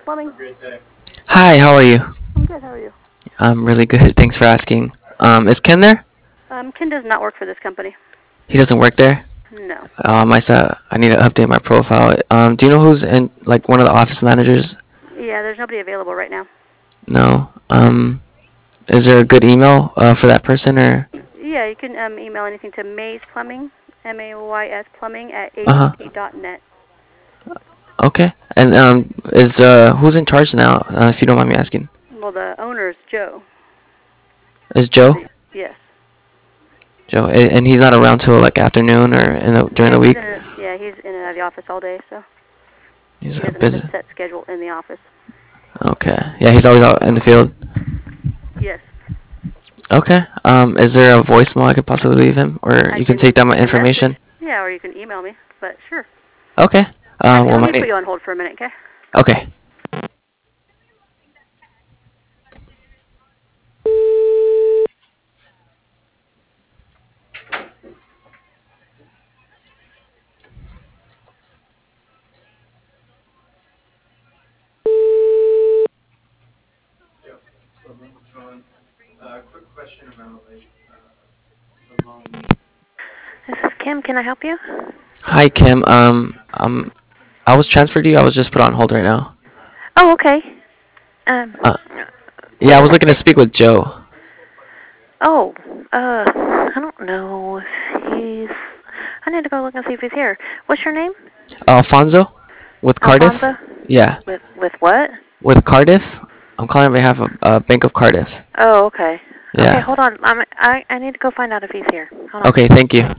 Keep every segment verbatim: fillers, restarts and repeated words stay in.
Plumbing. Hi, how are you? I'm good. How are you? I'm really good. Thanks for asking. Um, is Ken there? Um, Ken does not work for this company. He doesn't work there. No. Um, I said I need to update my profile. Um, do you know who's in like one of the office managers? Yeah, there's nobody available right now. No. Um, is there a good email uh, for that person or? Yeah, you can um, email anything to Mays Plumbing, M A Y S Plumbing at Uh huh. A T T dot net. Okay. And um, is uh who's in charge now? Uh, if you don't mind me asking. Well, the owner is Joe. Is Joe? The, yes. Joe, a- and he's not around till like afternoon or in the, during Yeah, the he's week. in. A, yeah, he's in and out of the office all day, so He's he uh, doesn't have a busy. set schedule in the office. Okay. Yeah, he's always out in the field. Yes. Okay. Um, is there a voicemail I could possibly leave him, or I you can can take down my take a message. information? Yeah, or you can email me. But sure. Okay. Let Uh, me well, let my me put name. you on hold for a minute, okay? Okay. This is Kim. Can I help you? Hi, Kim. Um, um, I was transferred to you. I was just put on hold right now. Oh, okay. Um, Uh, yeah, what I can was I looking to say? speak with Joe. Oh, uh, I don't know if he's. I need to go look and see if he's here. What's your name? Alfonso, with Cardiff. Alfonso. Yeah, With with what? with Cardiff. I'm calling on behalf of uh, Bank of Cardiff. Oh, okay. Okay, Yeah. hold on. I'm, I I need to go find out if he's here. Hold on. Okay. Thank you.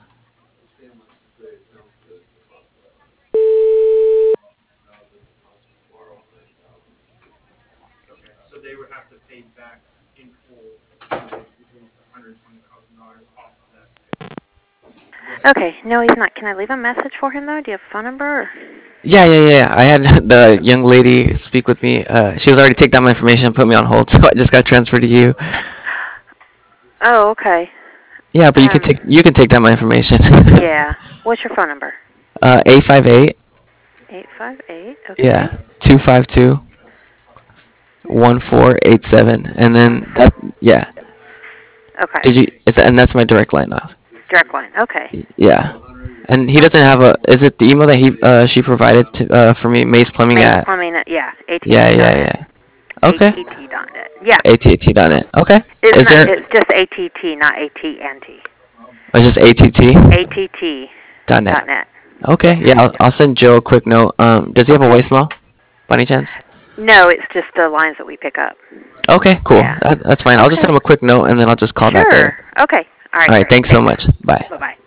Okay, no, he's not. Can I leave a message for him though? Do you have a phone number? Or? Yeah, yeah, yeah. I had the young lady speak with me. Uh, she was already take down my information and put me on hold, so I just got transferred to you. Oh, okay. Yeah, but you can Um, take you can take down my information. yeah. What's your phone number? uh, eight five eight. Eight five eight. Okay. Yeah, two five two one four eight seven, and One then four. that. Yeah. Okay. Did you? It's and that's my direct line now. Direct line. Okay. Yeah. And he doesn't have a. Is it the email that he uh she provided to uh for me? Maze Plumbing Maze at. Plumbing. Yeah. Yeah, A T T dot yeah, net. yeah. Okay. A T T dot net. Yeah. A T T dot net. Okay. It's Is not. there? It's just A T T, not A T and T. Or just A T T A T T dot dot net. net. Okay. Yeah, I'll, I'll send Joe a quick note. Um, does he have a Okay. voicemail, by any chance? No, it's just the lines that we pick up. Okay, cool. Yeah. That, that's fine. I'll just send Okay. him a quick note and then I'll just call back later. Sure. Okay. All right. All right. Great. Thanks so Thanks. much. Bye. Bye bye.